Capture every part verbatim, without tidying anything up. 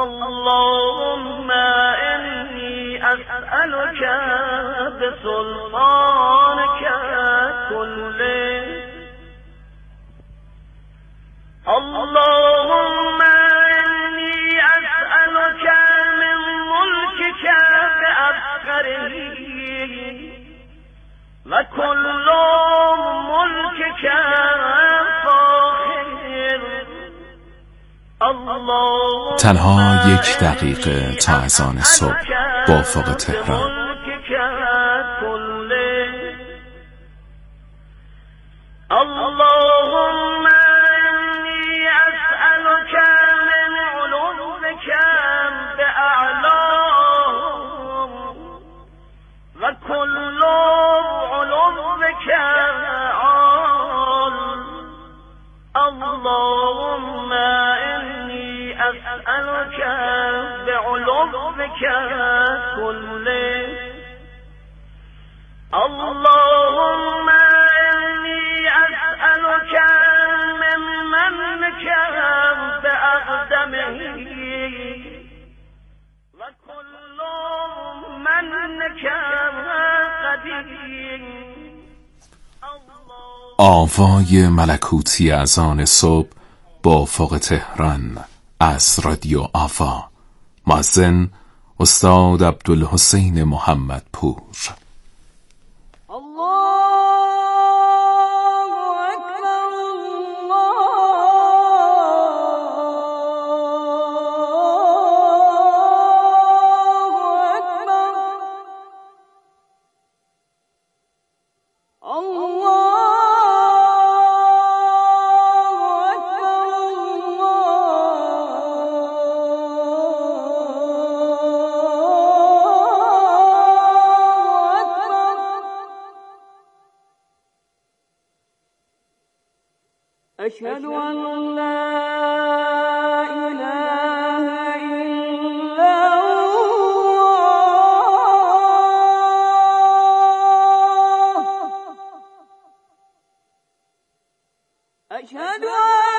اللهم إني أسألك بسلطانك كله اللهم إني أسألك من ملكك بأفخره وكل ملكك فاخر تنها یک دقیقه تا اذان صبح با افق تهران. اللهم إني أسألك من علومك بأعلاهم وكل علومك عال اللهم إني أسألك بعلومك كله اللهم إني أسألك من منك بأقدمه وكل منك قدير. آوای ملکوتی اذان صبح با افق تهران از رادیو آوا. مؤذن استاد عبدالحسین محمدپور. أشهد أن لا إله إلا الله أشهد أن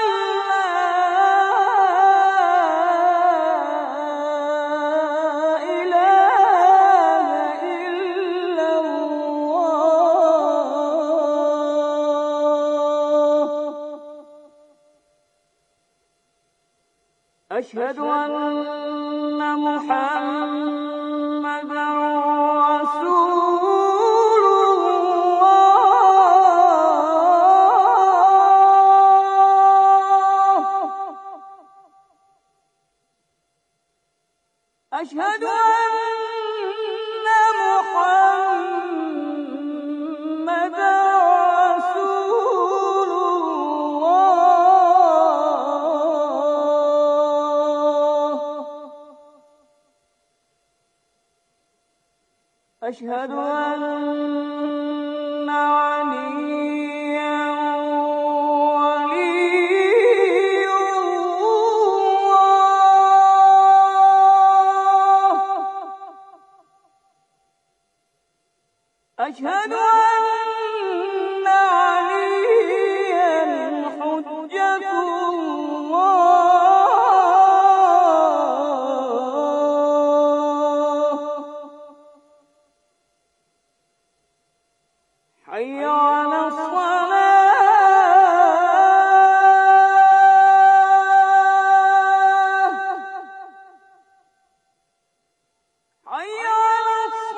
أشهد أن محمدًا رسول الله أشهد أن محمدًا أشهد أن عليا ولي الله أشهد أن عليا حجة الله حي على الصلاة حي على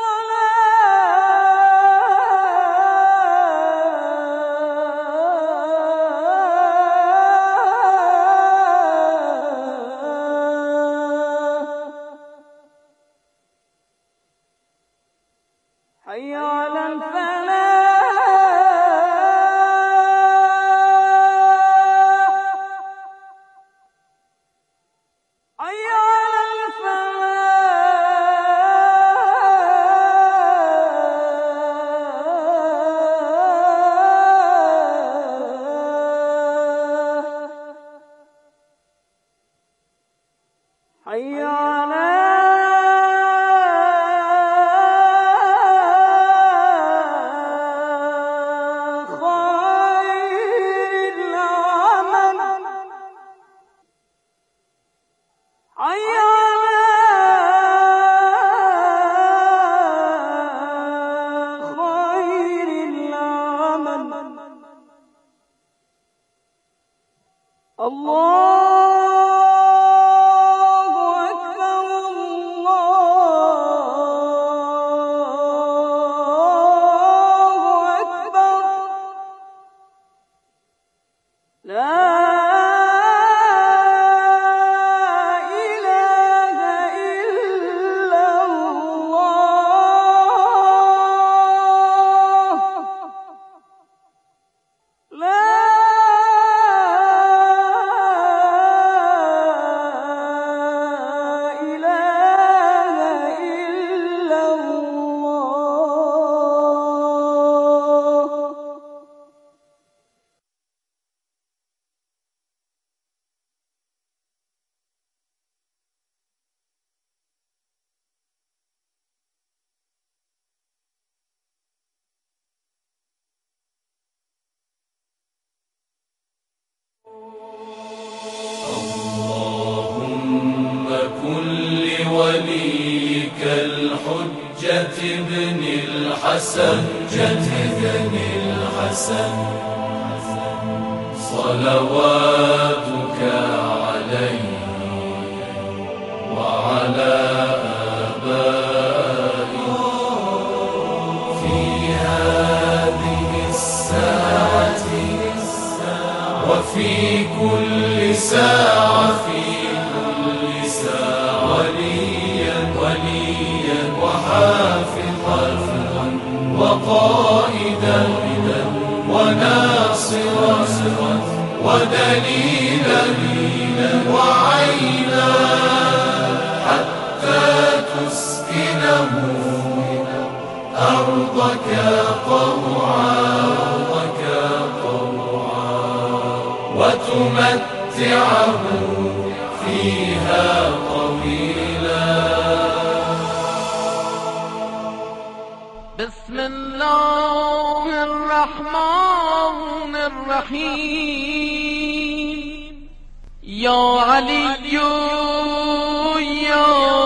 الصلاة حي على الفلاح حي على خير العمل حي على كل وليك الحجة ابن الحسن ابن الحسن صلواتك عليه وعلى آبائه في هذه الساعة وفي كل ساعة في كل ساعة وليا وليا وحافظا وقائدا وناصرا ودليلا وعينا حتى تسكنه أرضك طوعا وتمتعه فيها طويلا. بسم الله الرحمن الرحيم. يا علي يا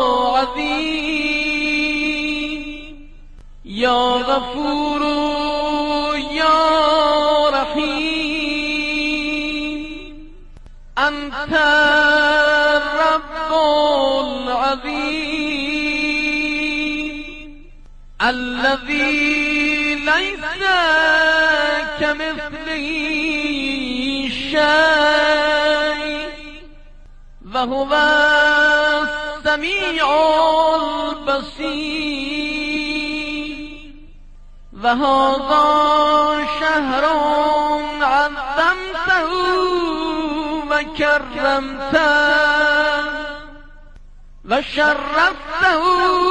عظيم يا غفور يا رحيم أنت الرب العظيم الذي ليس كمثله شيء وهو السميع البصير. وهذا شهر عظمته وكرمته وشرفته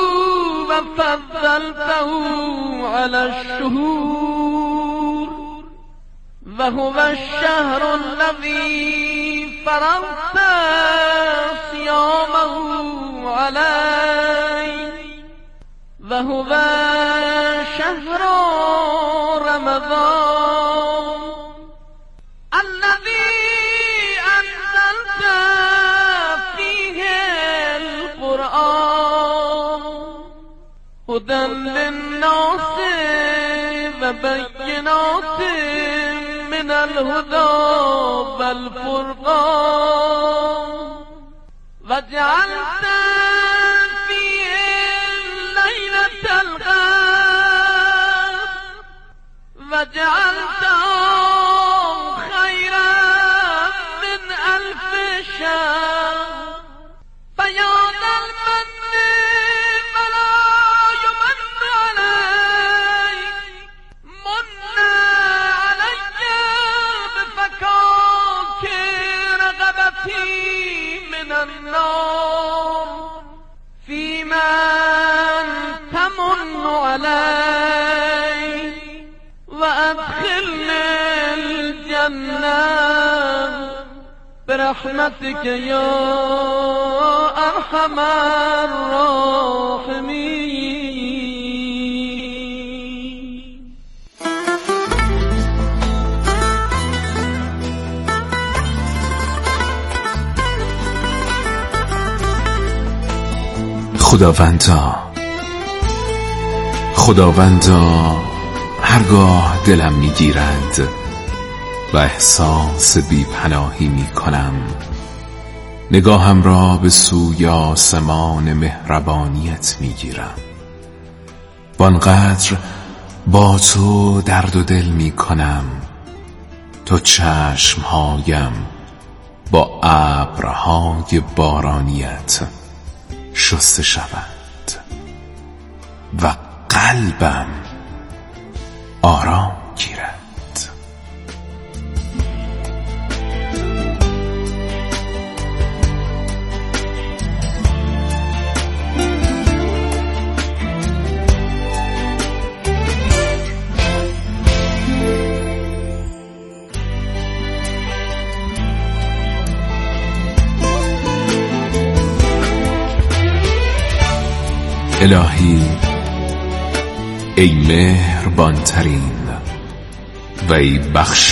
وفضلته على الشهور. وهو الشهر الذي فرضت صيامه عليه. وهو شهر رمضان الذي أنزلت فيه القرآن هدى للناس وبينات من الهدى والفرقان. وجعلت فيه ليلة القدر وجعلته خيرا من ألف شهر. فيا ذا المن فلا يمن عليك من علي بفكاك رغبتي من النار في من تمن علي وأدخلني الجنة برحمتك يا أرحم الراحمين. خداوندا خداوندا هرگاه دلم میگیرد و احساس بی پناهی می کنم، نگاهم را به سوی آسمان مهربانیت می گیرم. وانقدر با تو درد و دل می کنم تو چشمهایم با ابرهای بارانیت شسته شود و قلبم آرام گیرد. الهی ای مهربانترین و ای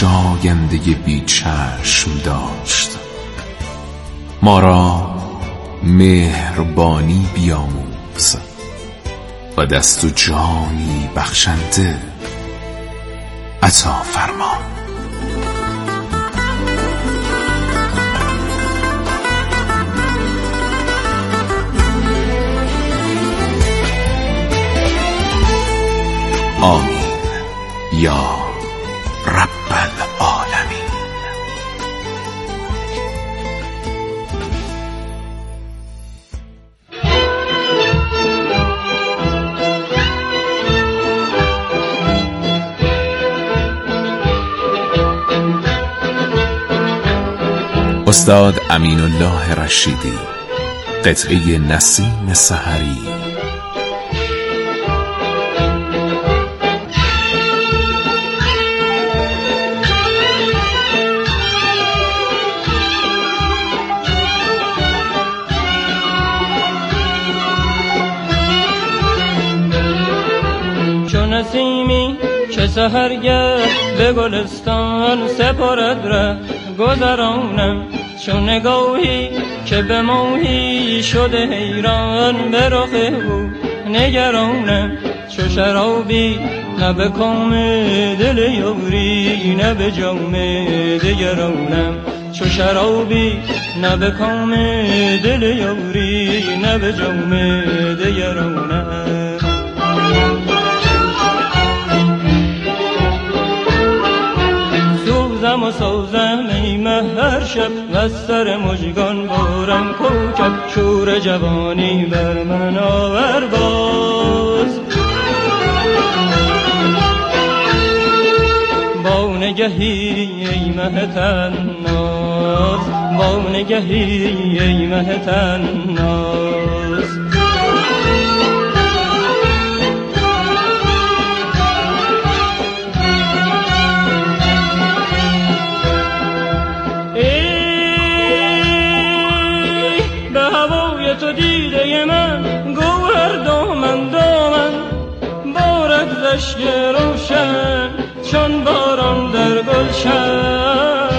بخشاینده بی چشم داشت، ما را مهربانی بیاموز و دست و جانی بخشنده عطا فرما. آمین یا رب العالمین. استاد امین الله رشیدی. قطعه نسیم سحری. نسیمی که سحرگه به گلستان سپارد ره گذرانم، چون نگاهی که به ماهی شده حیران به رخ او نگرانم، چو شرابی نه به کام دل یاری نه به جام دگرانم، چو شرابی نه به کام دل یاری نه به جام دگرانم. سوزم و سوزم ای مه هر شب و سر مژگان بارم کوکب، شور جوانی بر من آور باز. با نگهی ای مه تناز، با نگهی ای مه تناز. تو دیده من گوهر دامن دامن بارد زشک روشن چون باران در گلشن.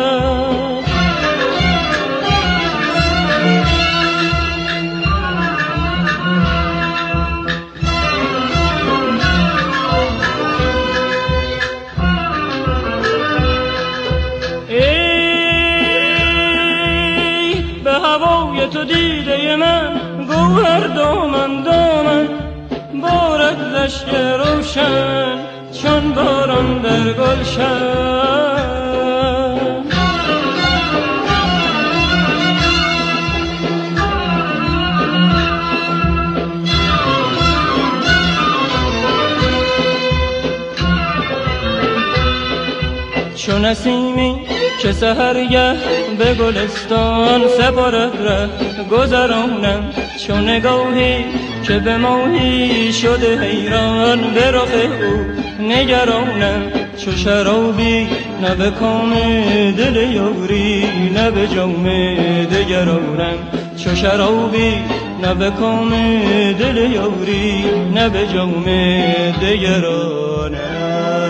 هوای تو دیده من گوهر دامن دامن بارد زشک روشن چون باران در گلشن. چون نسیمی که سحرگه به گلستان سپارد ره گذرانم، چون نگاهی که به ماهی شده حیران به رخ او نگرانم، چو شرابی نه به کام دل یاری نه به جام دگرانم، چو شرابی نه به کام دل یاری نه به جام دگرانم.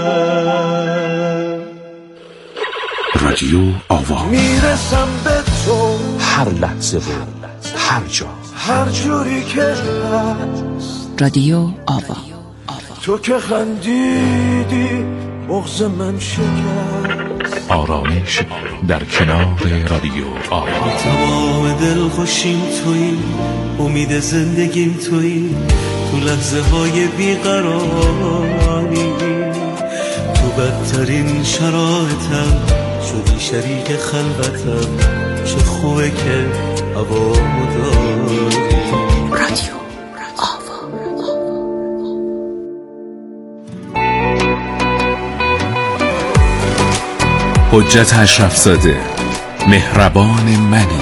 رادیو آوا. میرسم به تو هر لحظه و هر جا هر جوری که هست. رادیو آوا. تو که خندیدی بغض من شکست. آرامش در کنار رادیو آوا. تمام دل خوشیم تویی، امید زندگیم تویی، تو لحظه های بیقراری، تو بدترین شرایطم شدی شریک خلوتم، چه خوبه که هوامو داری. رادیو آوا. حجت اشرفزاده، مهربان منی.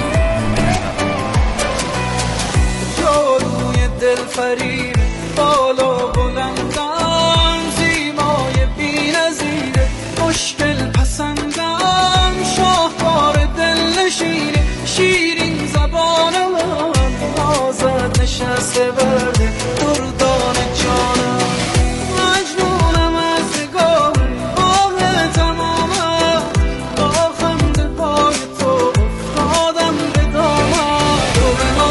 جادوی دل فریب بالا بلندم، زیبای بی‌نظیره مشکل پسندم، شاهکار دل نشینه شیرین زبان من، آزاد نشسته برده دردان جانم، مجنونم از نگاه آه تمامم، با خنده های تو افتادم به دامن، تو به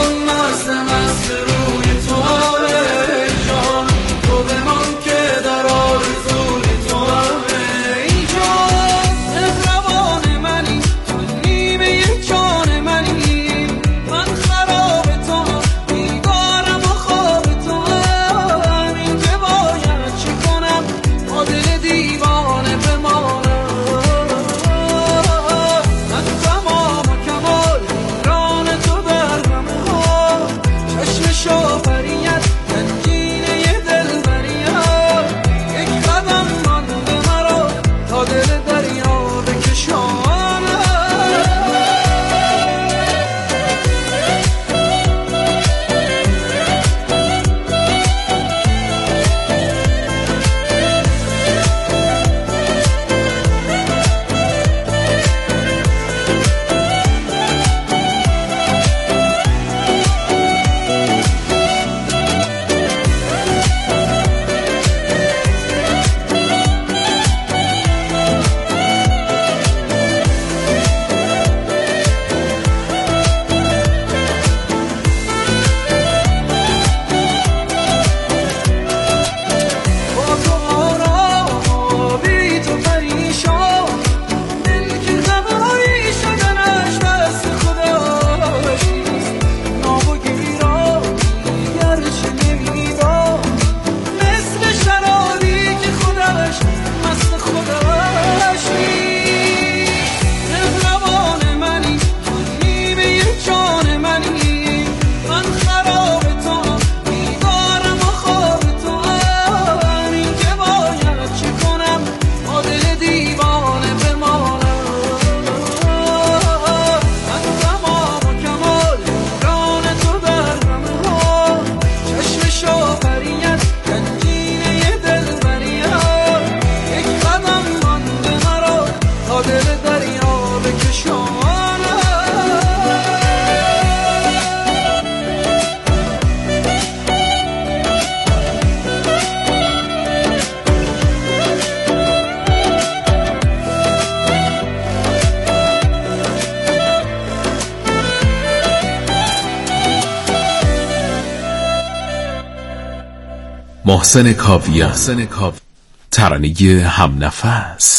محسن کاویان، ترانه هم نفس.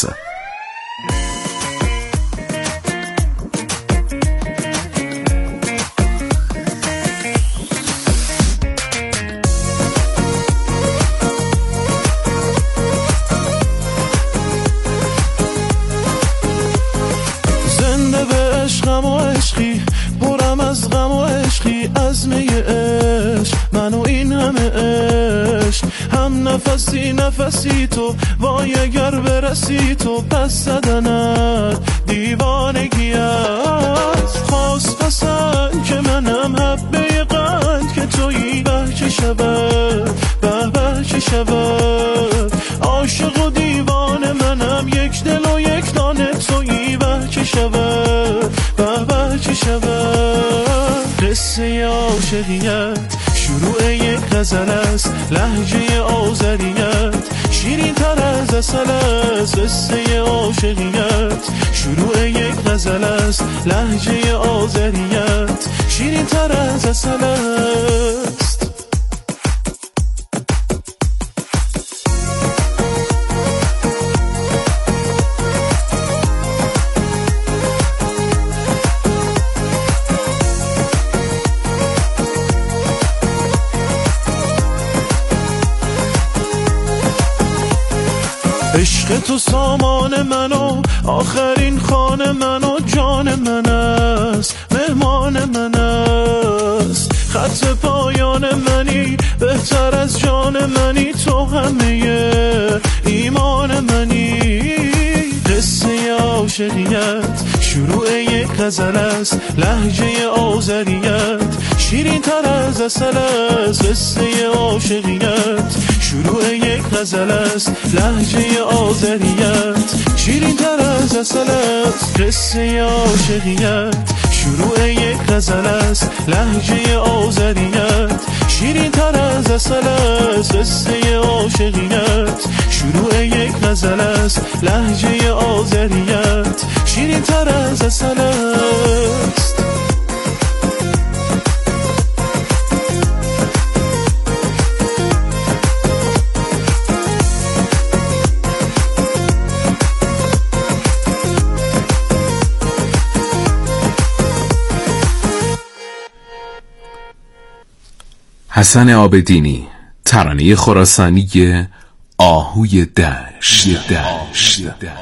زنده به عشقم و عشقی، پرم از غم و عشقی، عزمه عشق من و این همه عشق. هم نفسی نفسی تو، وای اگر برسی تو، پس زدنت دیوانگی است. خواست قسم که منم حبه قند که تویی، به چه شود به به چه شود. عاشق و دیوان منم، یک دل و یک دانه تویی، به چه شود به به چه شود. قصه عاشقیت شروع یک غزل است، لهجه آذریت شیرین تر از عسل است. قصه عاشقیت شروع یک غزل است، لهجه آذریت شیرین تر از عسل است. عشق تو سامان منو، آخرین خانه منو، جان من است، مهمان من است. خط پایان منی، بهتر از جان منی، تو همه ایمان منی. قصه عاشقیت شروع یک غزل است، لهجه آذریت شیرین تر از عسل است. قصه عاشقیت شروع یک غزل است، لهجه آذریت شیرین تر از عسل است. قصه عاشقیت شروع یک غزل است، لهجه آذریت شیرین تر از عسل است. قصه عاشقیت شروع یک غزل است، لهجه آذریت شیرین تر از عسل است. حسن عابدینی، ترانه خراسانی آهوی دشت. دشت.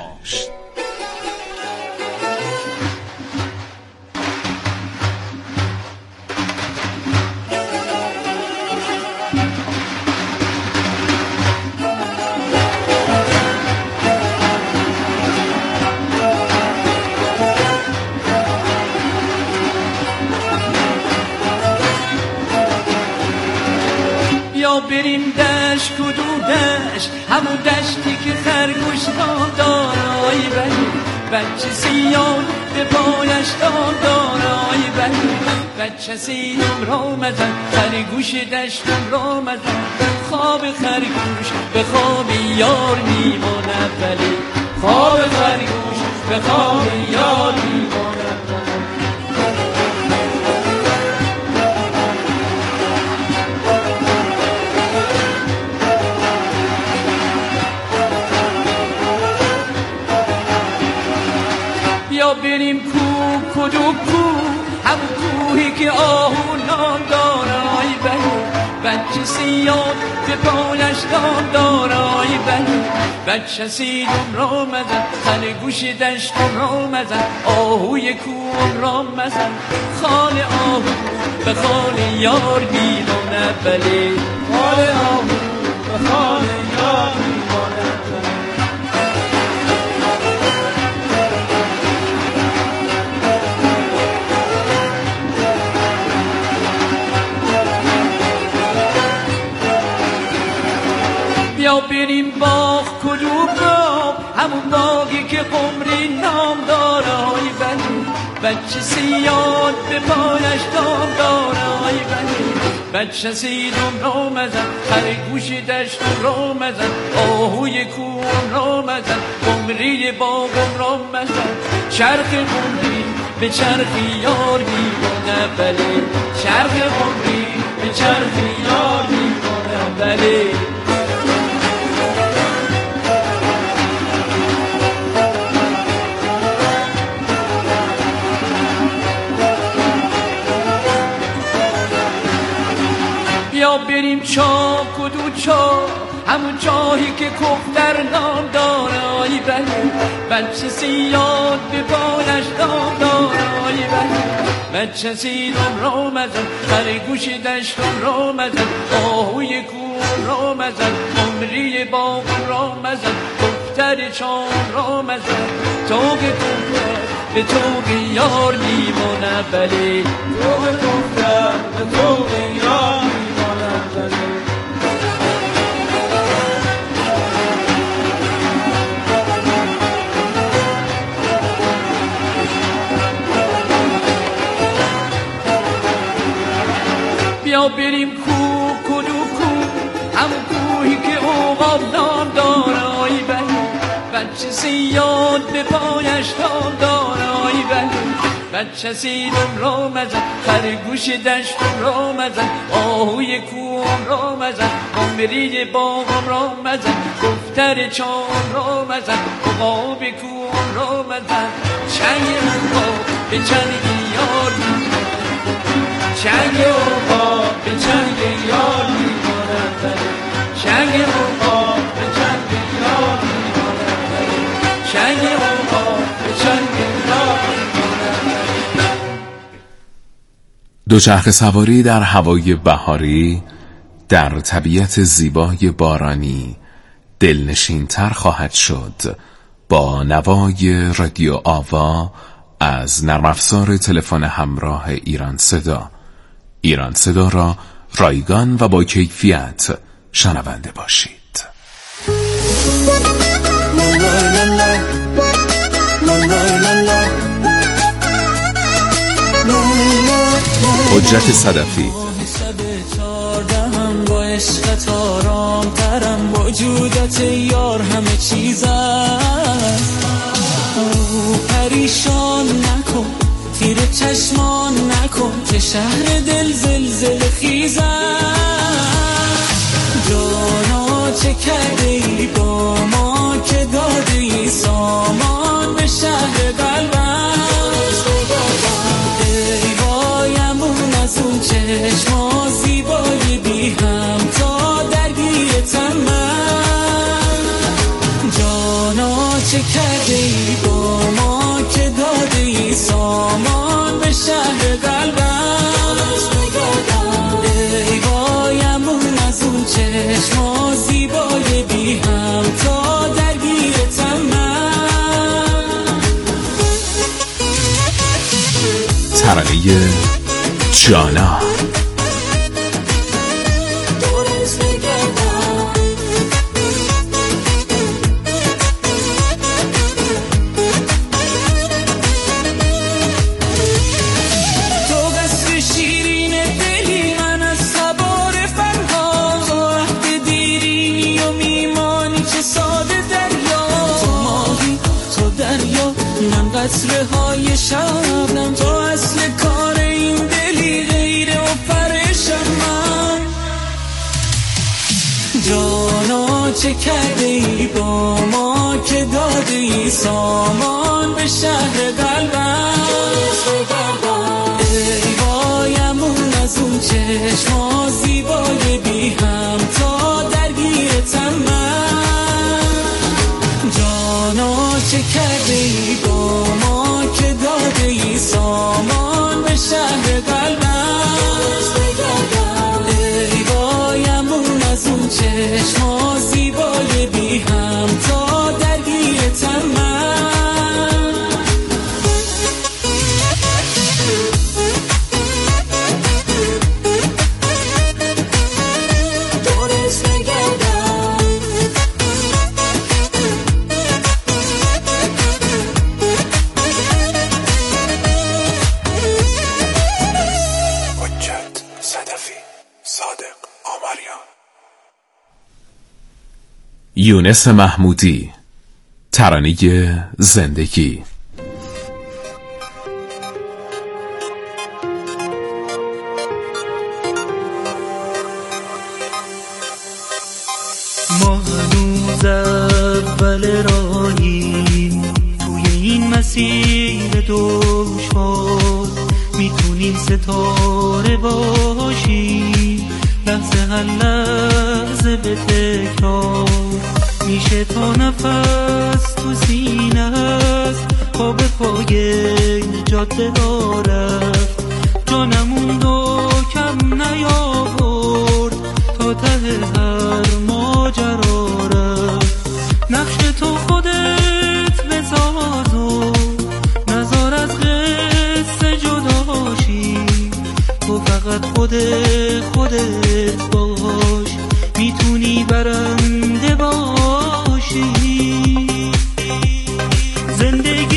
یا بریم دشت کدو دشت، همون دشتی که خرگوش را دارای بلی، بچه سیاد به پایش دارای بلی. بچه سیدم را مزن، خرگوش دشتم را مزن، خواب خرگوش به خواب یار میمانه بلی، خواب خرگوش به خواب یار میمانه بلی. یا بریم کو کدو کو، همون کوهی که آهو نام دارای بلی، بچه سیاد به پایش دام دارای بلی. بچه سیدم را مزن، خرگوش دشتم را مزن، آهوی کوم را مزن، خال آهو به خال یار میمانه بلی، خال آهو به خال یار میمانه بلی. یا بریم باغ کدو باغ، همون باغی که قمری نام دارای بلی، بچه سیاد به پایش دام دارای بلی. بچه سیدم را مزن، خرگوش دشتم را مزن، آهوی کوم را مزن، قمری باغم را مزن. چرخ قمری به چرخی یار میمانه بلی، چرخ قمری به چرخی یار میمانه بلی. بیا بریم چاک و دوچا، همون جایی که کفتر نام داره. آی بله بچه سیاد به بالش نام داره. آی بله بچه سیدم را مزن، سر گوش دشتم را مزن، آهوی کوم را مزن، عمری باغم را مزن، کفتر چام را مزن. توق کفتر به توق یار میمونه بله، توق کفتر به توق یار میمونه بله. بیا بریم کو کدو کو، همون کوهی که اوقاب نام داره. آی بله بچه سیاد به پایش نام داره. آی بله بچه سیدم را مزن، خرگوش دشتم را مزن، آهوی کوم را مزن، عمری باغم را مزن، کفتر چام را مزن، عقاب کوم را مزن. چنگ عقاب به چنگ یار می‌کنه، چنگ عقاب به چنگ یار می‌کنه، چنگ عقاب به چنگ یار می‌کنه، چنگ عقاب به چنگ یار می‌کنه. دوچرخه سواری در هوای بهاری در طبیعت زیبای بارانی دلنشین تر خواهد شد با نوای رادیو آوا از نرم افزار تلفن همراه ایران صدا. ایران صدا را رایگان و با کیفیت شنونده باشید. حجت صدفی با عشقت آرام ترم، وجودت یار همه چیزم. پریشان نکن تیر چشمان نکن که شهر دل زلزل خیزم. جانا چه کرده ای با ما که داده ای سامان به شهر قلبم. ای وایمون از اون چشما زیبای بی هم تا درگیرتم من. جانا چه کرده ای با ما که داده ای سامان به شهر قلبم. ای وایمون از اون چشما زیبای بی هم تا درگیرتم من. ترانه جانا قطره های شبنم، تو اصل کار این دلی غیره و پرشم من. جانا چه کرده ای با ما که داده ای سامان به شهر قلبم. ای وایمون از اون چشما زیبای بی هم تا درگیرتم من. جانا چه کرده ای با ما که داده ای سامان به شهر قلبم. ای وایمون از اون چشما زیبای بی هم تا درگیرتم من. یونس محمودی، ترانه زندگی. ما هنوز اول راهیم توی این مسیر دشوار، میتونیم ستاره باشیم لحظه هر لحظه به تکرار میشه تا نفس تو سینه هست پا به پای جاده ها رفت جانمون دو کم نیاورد تا ته هر ماجرا رفت نقش تو خودت بساز و نزار از قصه جداشی تو فقط خود خودت باش میتونی برنده باشی زندگی